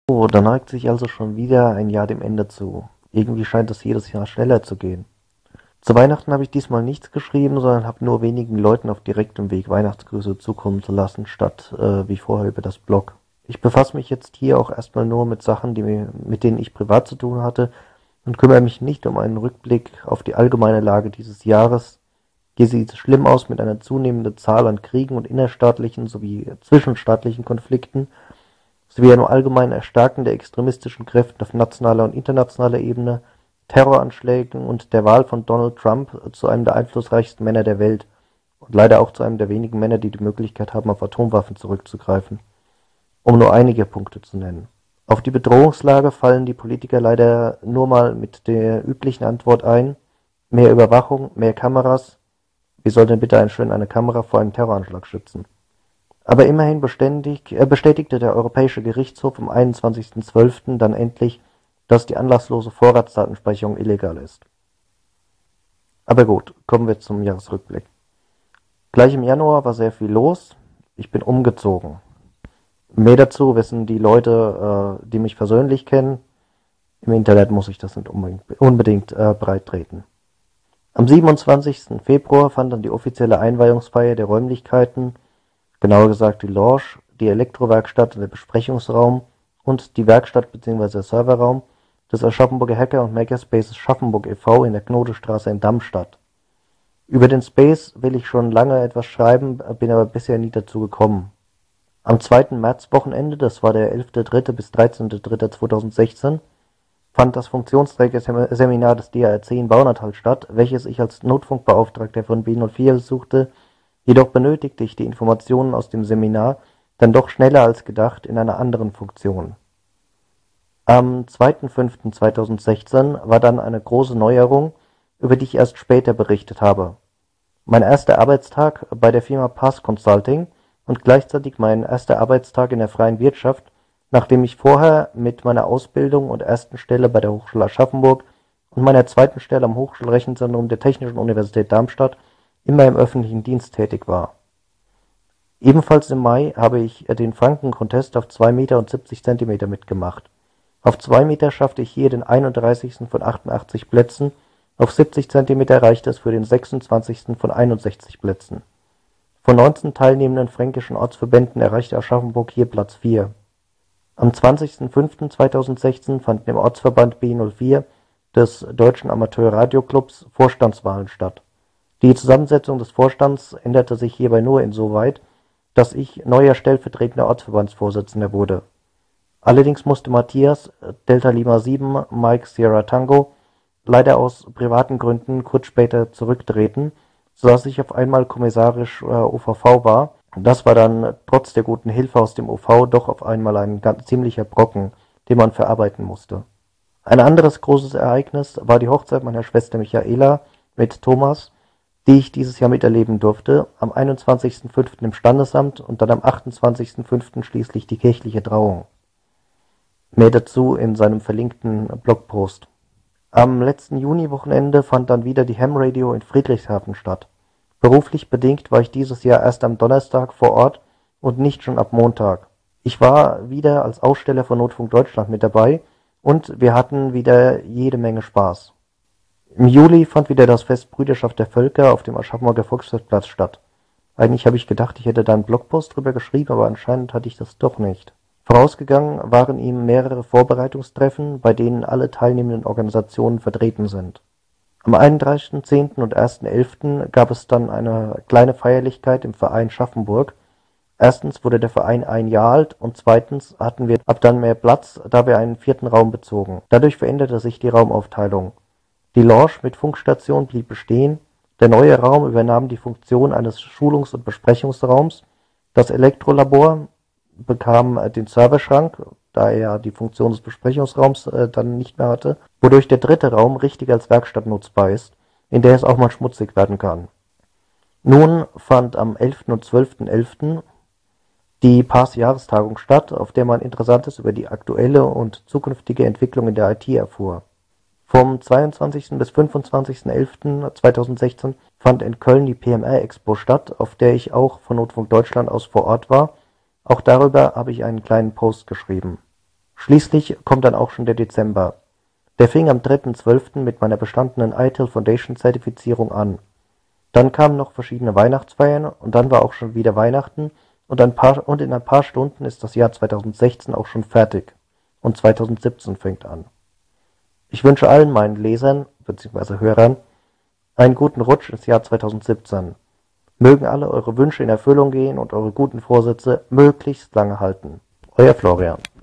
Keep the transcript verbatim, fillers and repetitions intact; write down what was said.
Oh, da neigt sich also schon wieder ein Jahr dem Ende zu. Irgendwie scheint es jedes Jahr schneller zu gehen. Zu Weihnachten habe ich diesmal nichts geschrieben, sondern habe nur wenigen Leuten auf direktem Weg Weihnachtsgrüße zukommen zu lassen, statt äh, wie vorher über das Blog. Ich befasse mich jetzt hier auch erstmal nur mit Sachen, die mir, mit denen ich privat zu tun hatte, und kümmere mich nicht um einen Rückblick auf die allgemeine Lage dieses Jahres. Hier sieht es schlimm aus mit einer zunehmenden Zahl an Kriegen und innerstaatlichen sowie zwischenstaatlichen Konflikten, sowie einem allgemeinen Erstarken der extremistischen Kräfte auf nationaler und internationaler Ebene, Terroranschlägen und der Wahl von Donald Trump zu einem der einflussreichsten Männer der Welt und leider auch zu einem der wenigen Männer, die die Möglichkeit haben, auf Atomwaffen zurückzugreifen, um nur einige Punkte zu nennen. Auf die Bedrohungslage fallen die Politiker leider nur mal mit der üblichen Antwort ein: mehr Überwachung, mehr Kameras. Wie soll denn bitte ein schön eine Kamera vor einem Terroranschlag schützen? Aber immerhin beständig, äh, bestätigte der Europäische Gerichtshof am einundzwanzigsten zwölften dann endlich, dass die anlasslose Vorratsdatenspeicherung illegal ist. Aber gut, kommen wir zum Jahresrückblick. Gleich im Januar war sehr viel los. Ich bin umgezogen. Mehr dazu wissen die Leute, äh, die mich persönlich kennen. Im Internet muss ich das nicht unbedingt, unbedingt äh, breit treten. Am siebenundzwanzigsten Februar fand dann die offizielle Einweihungsfeier der Räumlichkeiten, genauer gesagt die Lounge, die Elektrowerkstatt und der Besprechungsraum und die Werkstatt bzw. Serverraum des Aschaffenburger Hacker- und Makerspaces Schaffenburg e V in der Knodestraße in Darmstadt. Über den Space will ich schon lange etwas schreiben, bin aber bisher nie dazu gekommen. Am zweiten Märzwochenende, das war der elfter dritter bis dreizehnter dritter zweitausendsechzehn, fand das Funktionsträgerseminar des D A R C in Baunatal statt, welches ich als Notfunkbeauftragter von B null vier besuchte, jedoch benötigte ich die Informationen aus dem Seminar dann doch schneller als gedacht in einer anderen Funktion. Am zweiter fünfter zweitausendsechzehn war dann eine große Neuerung, über die ich erst später berichtet habe. Mein erster Arbeitstag bei der Firma Pass Consulting und gleichzeitig mein erster Arbeitstag in der freien Wirtschaft, nachdem ich vorher mit meiner Ausbildung und ersten Stelle bei der Hochschule Aschaffenburg und meiner zweiten Stelle am Hochschulrechenzentrum der Technischen Universität Darmstadt immer im öffentlichen Dienst tätig war. Ebenfalls im Mai habe ich den Franken-Contest auf zwei Meter und siebzig Zentimeter mitgemacht. Auf zwei Meter schaffte ich hier den einunddreißigsten von achtundachtzig Plätzen, auf siebzig Zentimeter reichte es für den sechsundzwanzigsten von einundsechzig Plätzen. Von neunzehn teilnehmenden fränkischen Ortsverbänden erreichte Aschaffenburg hier Platz vier. Am zwanzigster fünfter zweitausendsechzehn fanden im Ortsverband B null vier des Deutschen Amateur-Radio-Clubs Vorstandswahlen statt. Die Zusammensetzung des Vorstands änderte sich hierbei nur insoweit, dass ich neuer stellvertretender Ortsverbandsvorsitzender wurde. Allerdings musste Matthias Delta Lima sieben Mike Sierra Tango leider aus privaten Gründen kurz später zurücktreten, sodass ich auf einmal kommissarisch äh, O V V war. Das war dann trotz der guten Hilfe aus dem O V doch auf einmal ein ganz ziemlicher Brocken, den man verarbeiten musste. Ein anderes großes Ereignis war die Hochzeit meiner Schwester Michaela mit Thomas, die ich dieses Jahr miterleben durfte, am einundzwanzigsten fünften im Standesamt und dann am achtundzwanzigsten fünften schließlich die kirchliche Trauung. Mehr dazu in seinem verlinkten Blogpost. Am letzten Juniwochenende fand dann wieder die Ham Radio in Friedrichshafen statt. Beruflich bedingt war ich dieses Jahr erst am Donnerstag vor Ort und nicht schon ab Montag. Ich war wieder als Aussteller von Notfunk Deutschland mit dabei und wir hatten wieder jede Menge Spaß. Im Juli fand wieder das Fest Brüderschaft der Völker auf dem Aschaffenburger Volksfestplatz statt. Eigentlich habe ich gedacht, ich hätte da einen Blogpost drüber geschrieben, aber anscheinend hatte ich das doch nicht. Vorausgegangen waren ihm mehrere Vorbereitungstreffen, bei denen alle teilnehmenden Organisationen vertreten sind. Am einunddreißigsten zehnten und ersten elften gab es dann eine kleine Feierlichkeit im Verein Schaffenburg. Erstens wurde der Verein ein Jahr alt und zweitens hatten wir ab dann mehr Platz, da wir einen vierten Raum bezogen. Dadurch veränderte sich die Raumaufteilung. Die Lounge mit Funkstation blieb bestehen, der neue Raum übernahm die Funktion eines Schulungs- und Besprechungsraums, das Elektrolabor bekam den Serverschrank, da er die Funktion des Besprechungsraums äh, dann nicht mehr hatte, wodurch der dritte Raum richtig als Werkstatt nutzbar ist, in der es auch mal schmutzig werden kann. Nun fand am elften und zwölften elften die P A S-Jahrestagung statt, auf der man Interessantes über die aktuelle und zukünftige Entwicklung in der I T erfuhr. Vom zweiundzwanzigsten bis fünfundzwanzigsten elften zweitausendsechzehn fand in Köln die P M R-Expo statt, auf der ich auch von Notfunk Deutschland aus vor Ort war. Auch darüber habe ich einen kleinen Post geschrieben. Schließlich kommt dann auch schon der Dezember. Der fing am dritten zwölften mit meiner bestandenen I T I L Foundation Zertifizierung an. Dann kamen noch verschiedene Weihnachtsfeiern und dann war auch schon wieder Weihnachten und ein paar und in ein paar Stunden ist das Jahr zweitausendsechzehn auch schon fertig und zweitausendsiebzehn fängt an. Ich wünsche allen meinen Lesern bzw. Hörern einen guten Rutsch ins Jahr zweitausendsiebzehn. Mögen alle eure Wünsche in Erfüllung gehen und eure guten Vorsätze möglichst lange halten. Euer Florian.